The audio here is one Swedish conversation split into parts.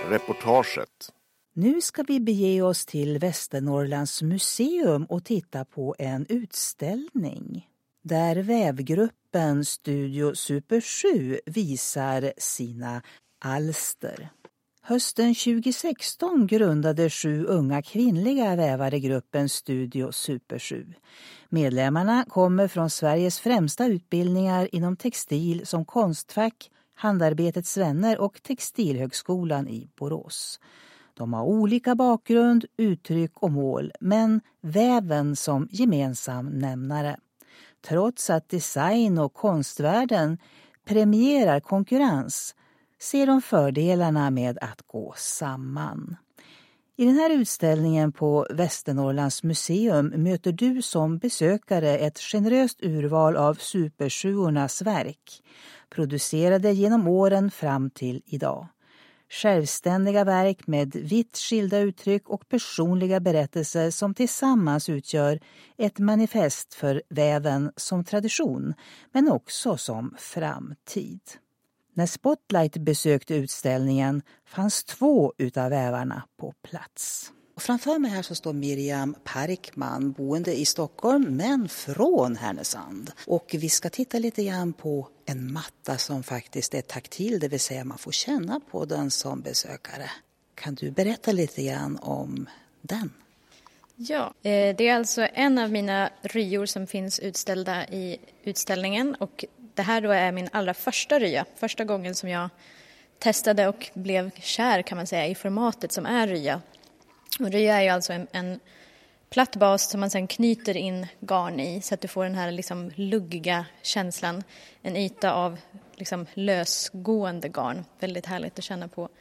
Reportaget. Nu ska vi bege oss till Västernorrlands museum och titta på en utställning där vävgruppen Studio Super 7 visar sina alster. Hösten 2016 grundade 7 unga kvinnliga vävare gruppen Studio Super 7. Medlemmarna kommer från Sveriges främsta utbildningar inom textil som Konstfack, Handarbetets vänner och Textilhögskolan i Borås. De har olika bakgrund, uttryck och mål, men väven som gemensam nämnare. Trots att design- och konstvärlden premierar konkurrens ser de fördelarna med att gå samman. I den här utställningen på Västernorrlands museum möter du som besökare ett generöst urval av Super-7-ornas verk, producerade genom åren fram till idag. Självständiga verk med vitt skilda uttryck och personliga berättelser som tillsammans utgör ett manifest för väven som tradition, men också som framtid. När Spotlight besökte utställningen fanns 2 utav vävarna på plats. Och framför mig här så står Miriam Parkman, boende i Stockholm men från Härnösand. Och vi ska titta lite grann på en matta som faktiskt är taktil, det vill säga man får känna på den som besökare. Kan du berätta lite grann om den? Ja, det är alltså en av mina ryor som finns utställda i utställningen, och det här då är min allra första rya. Första gången som jag testade och blev kär, kan man säga, i formatet som är rya. Och rya är ju alltså en platt bas som man sen knyter in garn i så att du får den här liksom luggiga känslan. En yta av liksom lösgående garn. Väldigt härligt att känna på.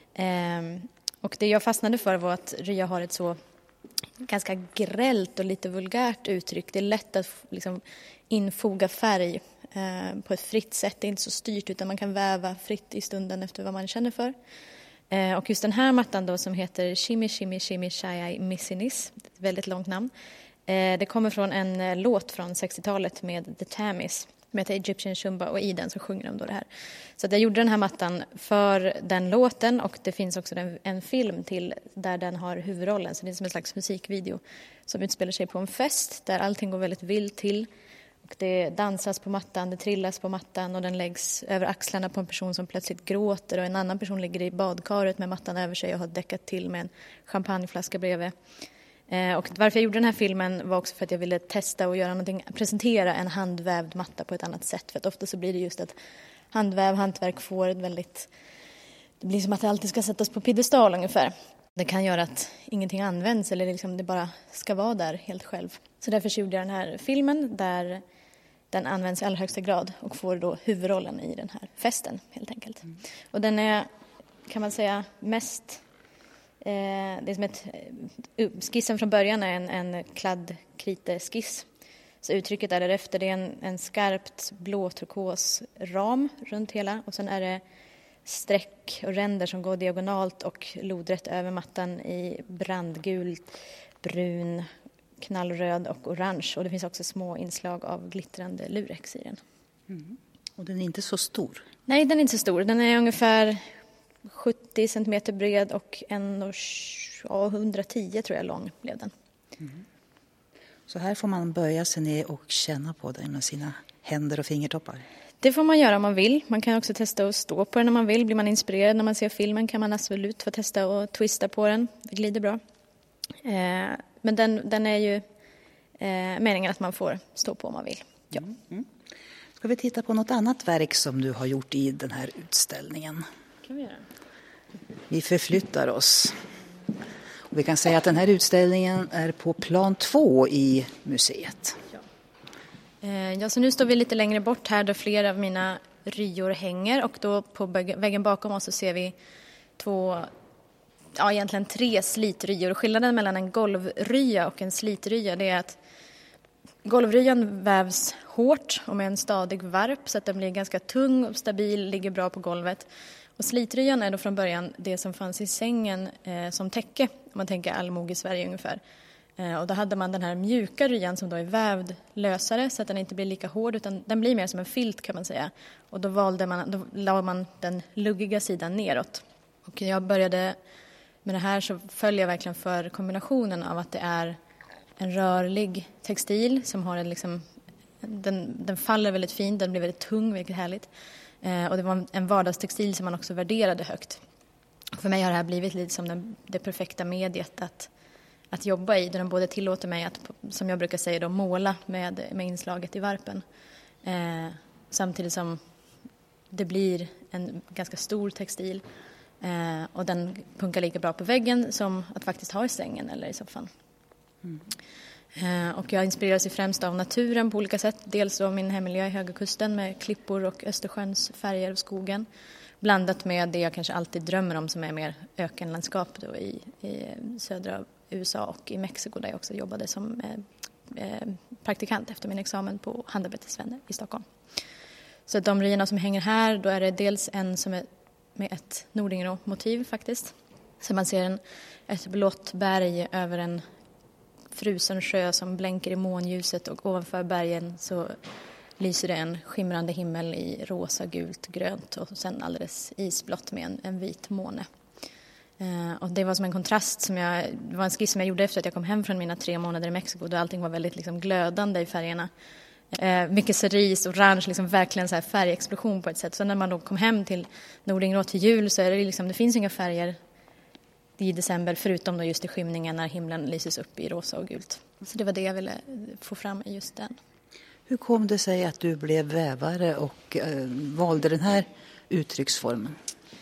Och det jag fastnade för var att rya har ett så ganska grällt och lite vulgärt uttryck. Det är lätt att liksom infoga färg på ett fritt sätt. Det är inte så styrt utan man kan väva fritt i stunden efter vad man känner för. Och just den här mattan då som heter Shimmy Shimmy Shimmy Shai Missinis, ett väldigt långt namn. Det kommer från en låt från 60-talet med The Tammys som heter Egyptian Shumba, och i den så sjunger de då det här. Så att jag gjorde den här mattan för den låten, och det finns också en film till där den har huvudrollen. Så det är som en slags musikvideo som utspelar sig på en fest där allting går väldigt vilt till. Och det dansas på mattan, det trillas på mattan och den läggs över axlarna på en person som plötsligt gråter, och en annan person ligger i badkaret med mattan över sig och har däckat till med en champagneflaska bredvid. Och varför jag gjorde den här filmen var också för att jag ville testa och göra någonting, presentera en handvävd matta på ett annat sätt. För att ofta så blir det just att hantverk får ett väldigt, det blir som att det alltid ska sättas på piedestal ungefär. Det kan göra att ingenting används eller liksom det bara ska vara där helt själv. Så därför gjorde jag den här filmen där den används i allra högsta grad och får då huvudrollen i den här festen helt enkelt. Och den är, kan man säga, mest... det är som skissen från början är en kladdkriteskiss. Så uttrycket är därefter, det är en skarpt blå turkos ram runt hela, och sen är det streck och ränder som går diagonalt och lodrätt över mattan i brandgult, brun, knallröd och orange, och det finns också små inslag av glittrande lurex i den. Mm. Och den är inte så stor? Nej, den är inte så stor. Den är ungefär 70 centimeter bred och 110 tror jag lång blev den. Mm. Så här får man böja sig ner och känna på den med sina händer och fingertoppar? Det får man göra om man vill. Man kan också testa att stå på den när man vill. Blir man inspirerad när man ser filmen kan man absolut få testa och twista på den. Det glider bra. Men den är ju meningen att man får stå på om man vill. Ja. Mm. Ska vi titta på något annat verk som du har gjort i den här utställningen? Kan vi göra. Vi förflyttar oss. Och vi kan säga att den här utställningen är på plan 2 i museet. Ja, så nu står vi lite längre bort här där flera av mina ryor hänger, och då på väggen bakom oss så ser vi egentligen 3 slitryor. Skillnaden mellan en golvrya och en slitrya, det är att golvryan vävs hårt och med en stadig varp så att den blir ganska tung och stabil, ligger bra på golvet. Och slitryan är då från början det som fanns i sängen som täcke, om man tänker allmoge i Sverige ungefär. Och då hade man den här mjuka ryan som då är vävd lösare så att den inte blir lika hård, utan den blir mer som en filt kan man säga. Och då la man den luggiga sidan neråt. Och jag började med det här så följer jag verkligen för kombinationen av att det är en rörlig textil som har den faller väldigt fint, den blir väldigt tung, vilket är härligt. Och det var en vardagstextil som man också värderade högt. För mig har det här blivit lite som det perfekta mediet att jobba i. Där de både tillåter mig att, som jag brukar säga, måla med inslaget i varpen. Samtidigt som det blir en ganska stor textil. Och den punkar lika bra på väggen som att faktiskt ha i sängen eller i soffan. Och jag inspireras ju främst av naturen på olika sätt. Dels av min hemmiljö i Höga kusten med klippor och Östersjöns färger och skogen. Blandat med det jag kanske alltid drömmer om som är mer ökenlandskap då i södra USA och i Mexiko där jag också jobbade som praktikant efter min examen på Handarbetets i Stockholm. Så de ryarna som hänger här, då är det dels en som är med ett Nordingrå-motiv faktiskt. Så man ser ett blått berg över en frusen sjö som blänker i månljuset och ovanför bergen så lyser det en skimrande himmel i rosa, gult, grönt och sen alldeles isblått med en vit måne. Och det var som en kontrast det var en skiss som jag gjorde efter att jag kom hem från mina 3 månader i Mexiko då allting var väldigt glödande i färgerna. Mycket cerise, orange, verkligen så här färgexplosion på ett sätt. Så när man då kom hem till Nordingrå till jul så är det finns inga färger i december förutom då just i skymningen när himlen lyses upp i rosa och gult. Så det var det jag ville få fram i just den. Hur kom det sig att du blev vävare och valde den här uttrycksformen?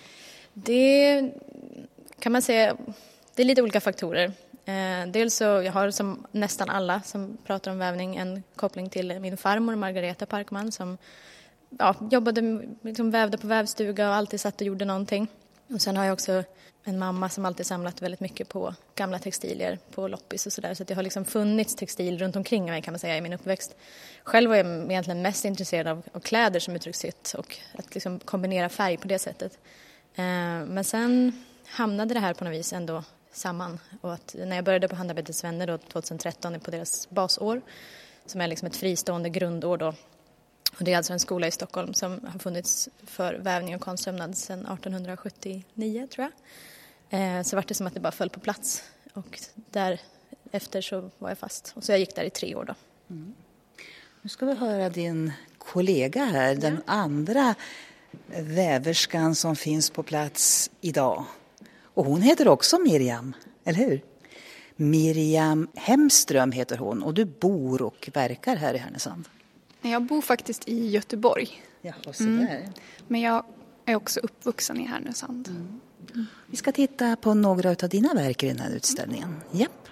Det kan man säga, det är lite olika faktorer. Dels så jag har som nästan alla som pratar om vävning en koppling till min farmor Margareta Parkman som jobbade, vävde på vävstuga och alltid satt och gjorde någonting. Och sen har jag också en mamma som alltid samlat väldigt mycket på gamla textilier på loppis och sådär. Så att det har funnits textil runt omkring mig kan man säga i min uppväxt. Själv var jag egentligen mest intresserad av kläder som uttryckssätt och att kombinera färg på det sättet. Men sen hamnade det här på något vis ändå samman. Och att när jag började på Handarbetets vänner då 2013 på deras basår som är ett fristående grundår då. Och det är alltså en skola i Stockholm som har funnits för vävning och konstsömnad sedan 1879 tror jag. Så var det som att det bara föll på plats. Och därefter så var jag fast. Och så jag gick där i 3 år då. Mm. Nu ska vi höra din kollega här, den andra väverskan som finns på plats idag. Och hon heter också Miriam, eller hur? Miriam Hemström heter hon och du bor och verkar här i Härnösand. Jag bor faktiskt i Göteborg. Ja, och så där. Men jag är också uppvuxen i Härnösand. Mm. Vi ska titta på några av dina verk i den här utställningen. Japp.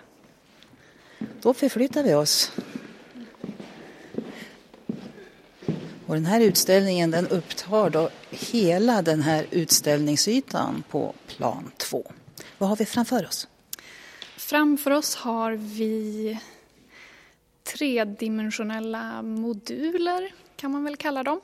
Då förflyttar vi oss. Och den här utställningen den upptar då hela den här utställningsytan på plan 2. Vad har vi framför oss? Framför oss har vi 3-dimensionella moduler kan man väl kalla dem.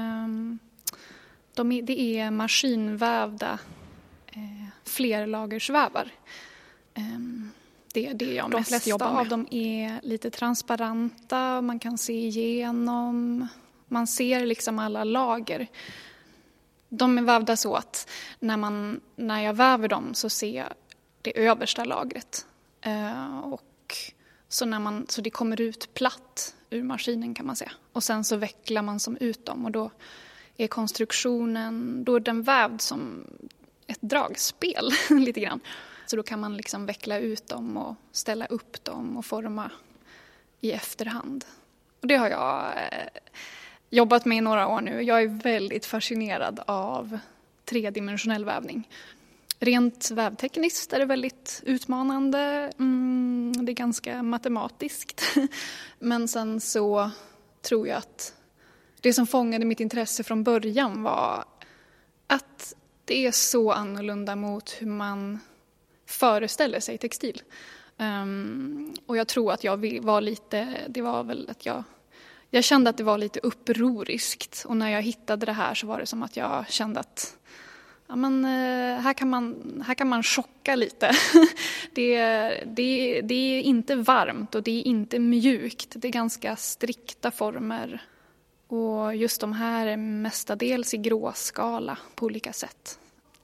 Det är maskinvävda flerlagersvävar. Det är det jag mest jobbar med. De flesta av dem är lite transparenta, man kan se igenom, man ser alla lager. De är vävda så att när jag väver dem så ser jag det översta lagret. Och så det kommer ut platt ur maskinen kan man säga. Och sen så vecklar man som ut dem och då är konstruktionen, då är den vävd som ett dragspel lite grann. Så då kan man veckla ut dem och ställa upp dem och forma i efterhand. Och det har jag jobbat med i några år nu. Jag är väldigt fascinerad av 3-dimensionell vävning. Rent vävtekniskt är det väldigt utmanande. Det är ganska matematiskt. Men sen så tror jag att det som fångade mitt intresse från början var att det är så annorlunda mot hur man föreställer sig textil. Och jag tror att jag var lite, det var väl att jag kände att det var lite upproriskt. Och när jag hittade det här så var det som att jag kände att här kan man chocka lite. Det är inte varmt och det är inte mjukt. Det är ganska strikta former. Och just de här är mestadels i gråskala på olika sätt.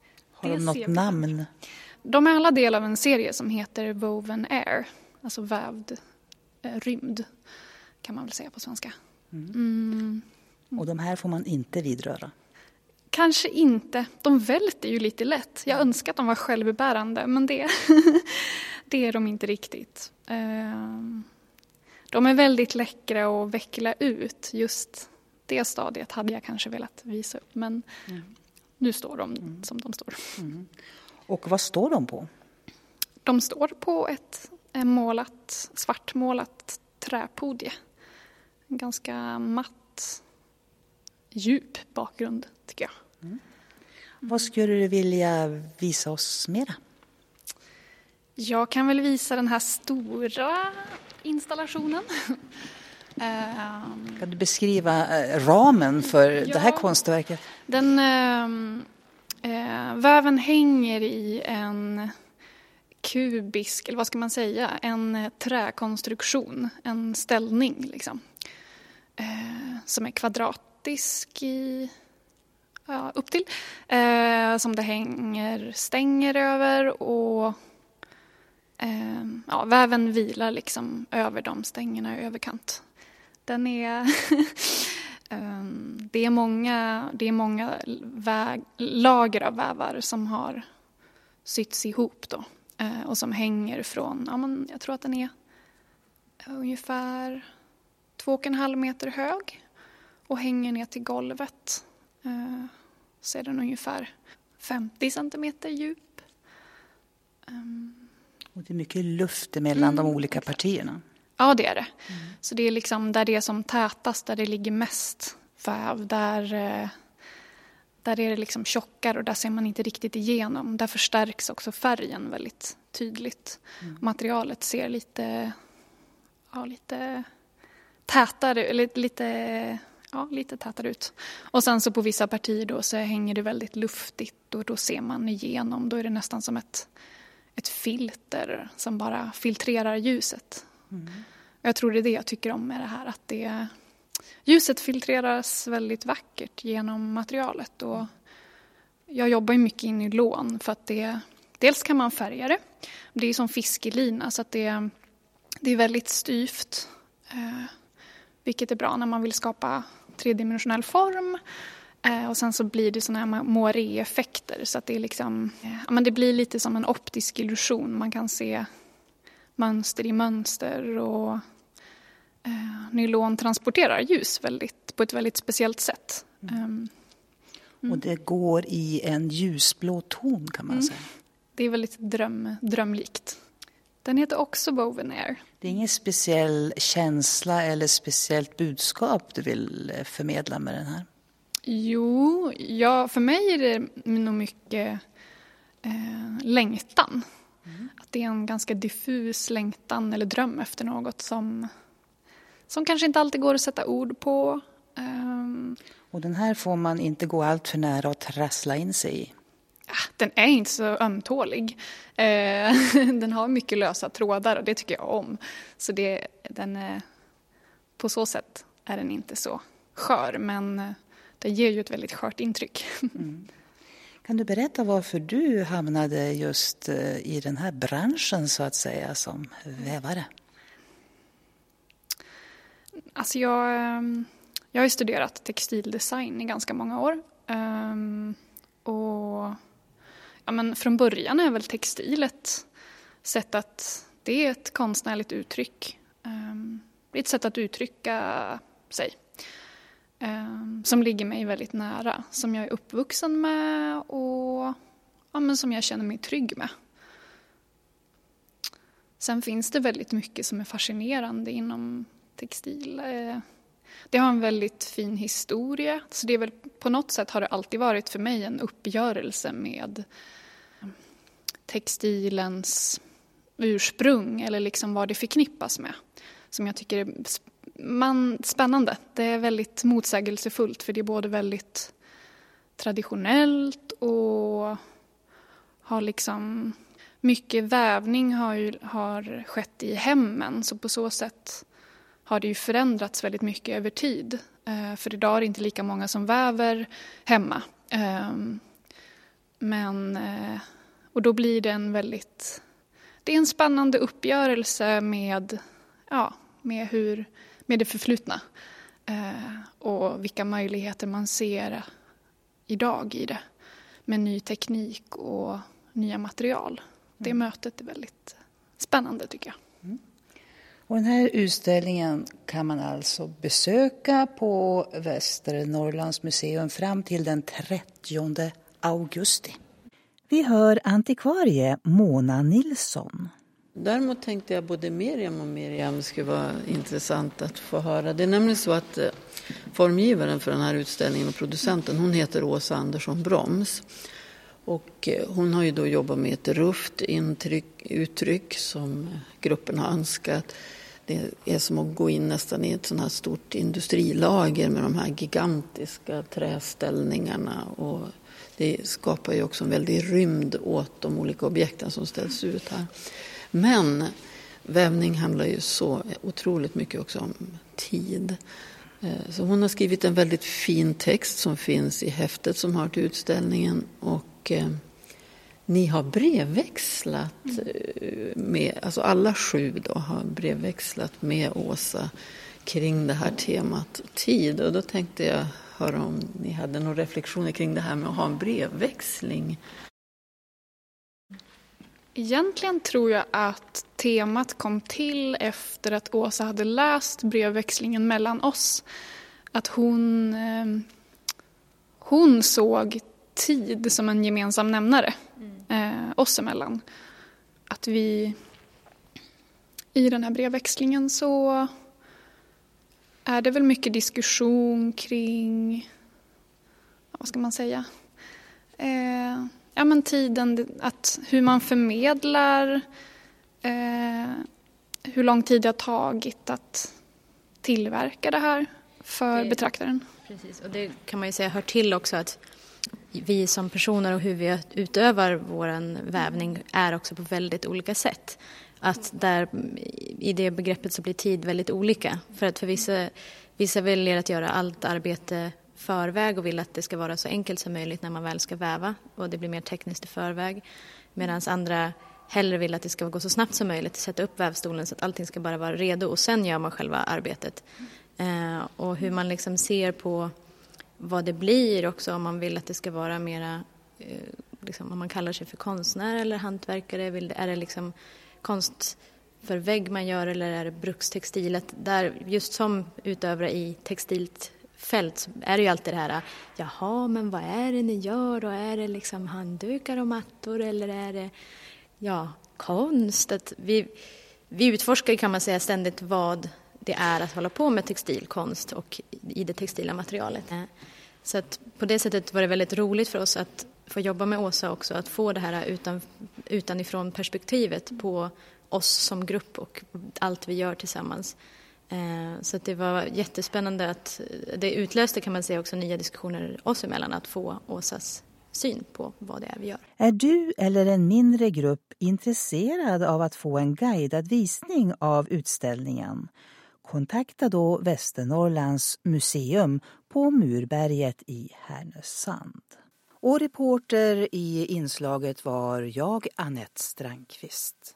Har de något namn? De är alla del av en serie som heter Woven Air, alltså vävd rymd kan man väl säga på svenska. Och de här får man inte vidröra? Kanske inte. De välter ju lite lätt. Jag önskar att de var självbärande, men det är de inte riktigt. De är väldigt läckra att veckla ut. Just det stadiet hade jag kanske velat visa upp, men nu står de som de står. Och vad står de på? De står på ett svartmålat träpodie. En ganska matt, djup bakgrund tycker jag. Vad skulle du vilja visa oss mera? Jag kan väl visa den här stora installationen. Kan du beskriva ramen för det här konstverket? Väven hänger i en kubisk, eller vad ska man säga, en träkonstruktion, en ställning liksom. Som är kvadratisk upp till. Som det hänger stänger över och väven vilar liksom över de stängerna i överkant. Den är det är många lager av vävar som har sytts ihop då och som hänger från, jag tror att den är ungefär 2,5 meter hög och hänger ner till golvet. Så är den ungefär 50 centimeter djup. Och det är mycket luft mellan de olika partierna. Ja, det är det. Så det är liksom där det är som tätast, där det ligger mest väv, där är det liksom tjockare och där ser man inte riktigt igenom. Där förstärks också färgen väldigt tydligt. Materialet ser lite tätare, eller lite tätare ut. Och sen så på vissa partier då så hänger det väldigt luftigt och då ser man igenom. Då är det nästan som ett filter som bara filtrerar ljuset. Jag tror det är det jag tycker om med det här. Att ljuset filtreras väldigt vackert genom materialet. Och jag jobbar ju mycket i nylon för att dels kan man färga det. Det är som fiskelina så att det är väldigt styvt. Vilket är bra när man vill skapa tredimensionell form. Och sen så blir det såna här moiré-effekter så att det är liksom, det blir lite som en optisk illusion. Man kan se mönster i mönster och nylon transporterar ljus på ett väldigt speciellt sätt. Och det går i en ljusblå ton kan man säga. Det är väldigt drömlikt. Den heter också Woven Air. Det är ingen speciell känsla eller speciellt budskap du vill förmedla med den här? Jo, för mig är det nog mycket längtan. Att det är en ganska diffus längtan eller dröm efter något som kanske inte alltid går att sätta ord på. Och den här får man inte gå allt för nära och trassla in sig i? Den är inte så ömtålig. Den har mycket lösa trådar och det tycker jag om. Så på så sätt är den inte så skör, men det ger ju ett väldigt skört intryck. Kan du berätta varför du hamnade just i den här branschen så att säga som vävare? Alltså jag har ju studerat textildesign i ganska många år. Och från början är väl textil ett sätt det är ett konstnärligt uttryck. Det är ett sätt att uttrycka sig. Som ligger mig väldigt nära. Som jag är uppvuxen med och som jag känner mig trygg med. Sen finns det väldigt mycket som är fascinerande inom textil. Det har en väldigt fin historia. Så det är väl, på något sätt har det alltid varit för mig en uppgörelse med textilens ursprung. Eller liksom vad det förknippas med. Som jag tycker är spännande. Det är väldigt motsägelsefullt för det är både väldigt traditionellt och har liksom mycket vävning har skett i hemmen. Så på så sätt har det ju förändrats väldigt mycket över tid. För idag är det inte lika många som väver hemma. Och då blir det det är en spännande uppgörelse med det förflutna. Och vilka möjligheter man ser idag i det. Med ny teknik och nya material. Det mötet är väldigt spännande tycker jag. Mm. Och den här utställningen kan man alltså besöka på Västernorrlands museum fram till den 30 augusti. Vi hör antikvarie Mona Nilsson. Däremot tänkte jag både Miriam skulle vara intressant att få höra. Det är nämligen så att formgivaren för den här utställningen och producenten, hon heter Åsa Andersson Broms. Och hon har ju då jobbat med ett rufft uttryck som gruppen har önskat. Det är som att gå in nästan i ett sånt här stort industrilager med de här gigantiska träställningarna. Och det skapar ju också en väldig rymd åt de olika objekten som ställs ut här. Men vävning handlar ju så otroligt mycket också om tid. Så hon har skrivit en väldigt fin text som finns i häftet som har till utställningen. Och ni har brevväxlat med, alltså alla 7 då har brevväxlat med Åsa kring det här temat tid. Och då tänkte jag höra om ni hade några reflektioner kring det här med att ha en brevväxling. Egentligen tror jag att temat kom till efter att Åsa hade läst brevväxlingen mellan oss. Att hon såg tid som en gemensam nämnare oss emellan. Att vi i den här brevväxlingen så är det väl mycket diskussion kring, vad ska man säga, men tiden, hur man förmedlar, hur lång tid det har tagit att tillverka det här för betraktaren. Precis, och det kan man ju säga hör till också att vi som personer och hur vi utövar vår vävning är också på väldigt olika sätt. Att där i det begreppet så blir tid väldigt olika. För att för vissa väljer att göra allt arbete förväg och vill att det ska vara så enkelt som möjligt när man väl ska väva. Och det blir mer tekniskt i förväg. Medan andra hellre vill att det ska gå så snabbt som möjligt. Sätta upp vävstolen så att allting ska bara vara redo och sen gör man själva arbetet. Och hur man liksom ser på vad det blir också om man vill att det ska vara mera, liksom, om man kallar sig för konstnär eller hantverkare. Är det liksom konst för vägg man gör eller är det brukstextilet? Där just som utövare i textilt fält så är det ju alltid det här, jaha men vad är det ni gör och är det liksom handdukar och mattor eller är det konst? Att vi utforskar kan man säga ständigt vad det är att hålla på med textilkonst och i det textila materialet. Så att på det sättet var det väldigt roligt för oss att få jobba med Åsa också, att få det här utanifrån perspektivet på oss som grupp och allt vi gör tillsammans. Så att det var jättespännande att det utlöste kan man säga också nya diskussioner oss emellan att få Åsas syn på vad det är vi gör. Är du eller en mindre grupp intresserad av att få en guidad visning av utställningen? Kontakta då Västernorrlands museum på Murberget i Härnösand. Och reporter i inslaget var jag, Anette Strandqvist.